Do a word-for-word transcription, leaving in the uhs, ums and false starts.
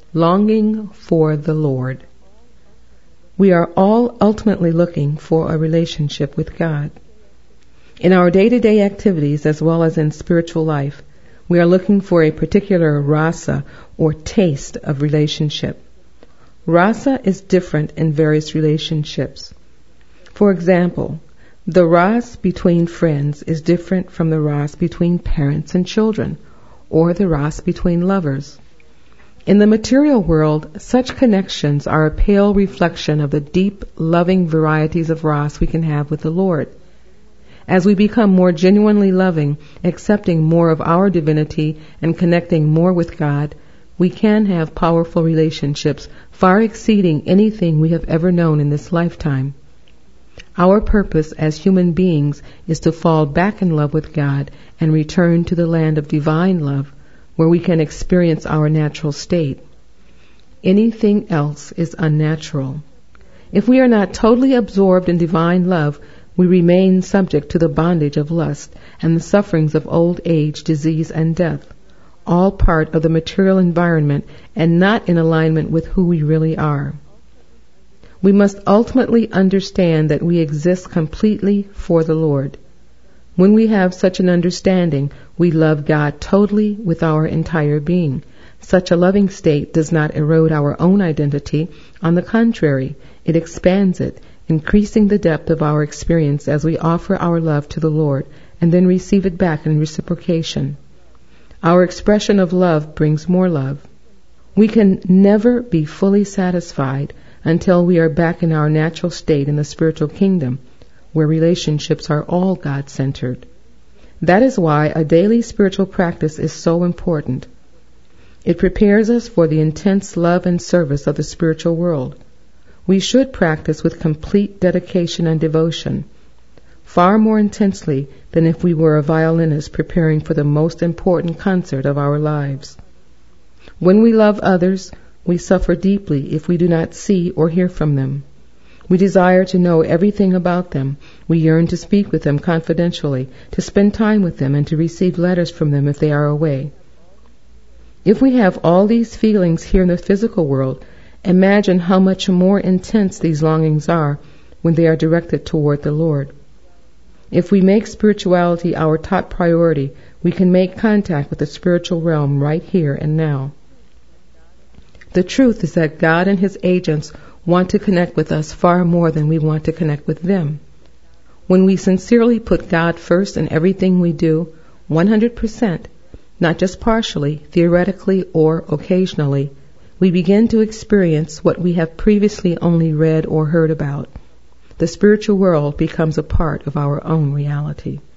Longing for the Lord. We are all ultimately looking for a relationship with God. In our day-to-day activities as well as in spiritual life, we are looking for a particular rasa or taste of relationship. Rasa is different in various relationships. For example, the ras between friends is different from the ras between parents and children, or the ras between lovers. In the material world, such connections are a pale reflection of the deep, loving varieties of ras we can have with the Lord. As we become more genuinely loving, accepting more of our divinity, and connecting more with God, we can have powerful relationships far exceeding anything we have ever known in this lifetime. Our purpose as human beings is to fall back in love with God and return to the land of divine love, where we can experience our natural state. Anything else is unnatural. If we are not totally absorbed in divine love, we remain subject to the bondage of lust and the sufferings of old age, disease, and death, all part of the material environment and not in alignment with who we really are. We must ultimately understand that we exist completely for the Lord. When we have such an understanding, we love God totally with our entire being. Such a loving state does not erode our own identity. On the contrary, it expands it, increasing the depth of our experience as we offer our love to the Lord and then receive it back in reciprocation. Our expression of love brings more love. We can never be fully satisfied until we are back in our natural state in the spiritual kingdom, where relationships are all God-centered. That is why a daily spiritual practice is so important. It prepares us for the intense love and service of the spiritual world. We should practice with complete dedication and devotion, far more intensely than if we were a violinist preparing for the most important concert of our lives. When we love others, we suffer deeply if we do not see or hear from them. We desire to know everything about them. We yearn to speak with them confidentially, to spend time with them, and to receive letters from them if they are away. If we have all these feelings here in the physical world, imagine how much more intense these longings are when they are directed toward the Lord. If we make spirituality our top priority, we can make contact with the spiritual realm right here and now. The truth is that God and His agents want to connect with us far more than we want to connect with them. When we sincerely put God first in everything we do, one hundred percent, not just partially, theoretically, or occasionally, we begin to experience what we have previously only read or heard about. The spiritual world becomes a part of our own reality.